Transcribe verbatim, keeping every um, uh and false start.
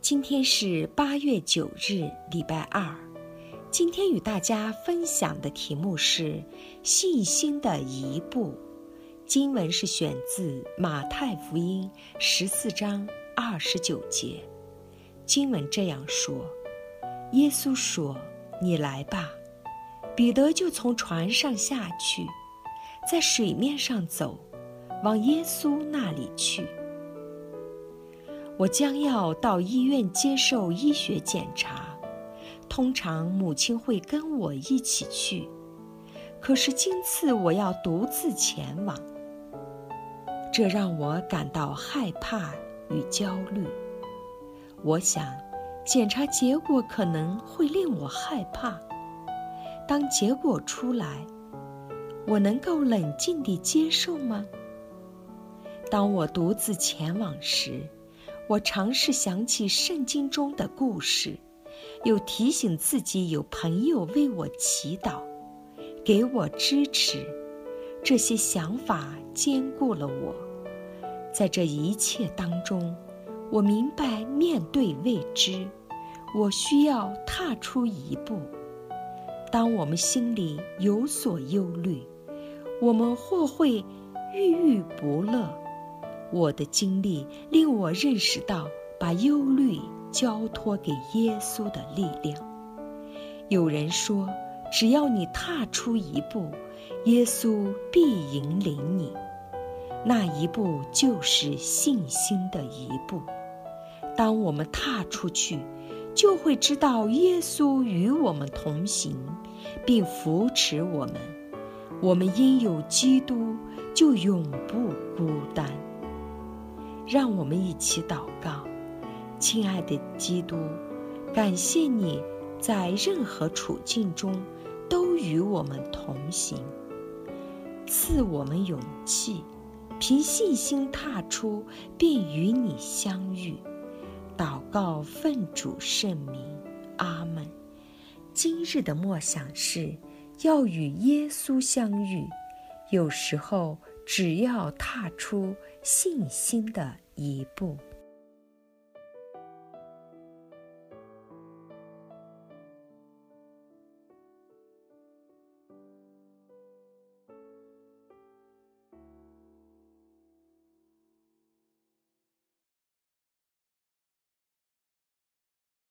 今天是八月九日，礼拜二。今天与大家分享的题目是信心的一步。经文是选自马太福音十四章二十九节。经文这样说：耶稣说，你来吧。彼得就从船上下去，在水面上走，往耶稣那里去。我将要到医院接受医学检查，通常母亲会跟我一起去，可是今次我要独自前往，这让我感到害怕与焦虑。我想，检查结果可能会令我害怕。当结果出来，我能够冷静地接受吗？当我独自前往时，我尝试想起圣经中的故事，又提醒自己有朋友为我祈祷，给我支持。这些想法坚固了我。在这一切当中，我明白面对未知，我需要踏出一步。当我们心里有所忧虑，我们或会郁郁不乐。我的经历令我认识到把忧虑交托给耶稣的力量。有人说，只要你踏出一步，耶稣必引领你。那一步就是信心的一步。当我们踏出去，就会知道耶稣与我们同行，并扶持我们。我们因有基督，就永不孤单。让我们一起祷告。亲爱的基督，感谢你在任何处境中都与我们同行，赐我们勇气，凭信心踏出，并与你相遇。祷告奉主圣名，阿们。今日的默想是要与耶稣相遇，有时候只要踏出信心的一步。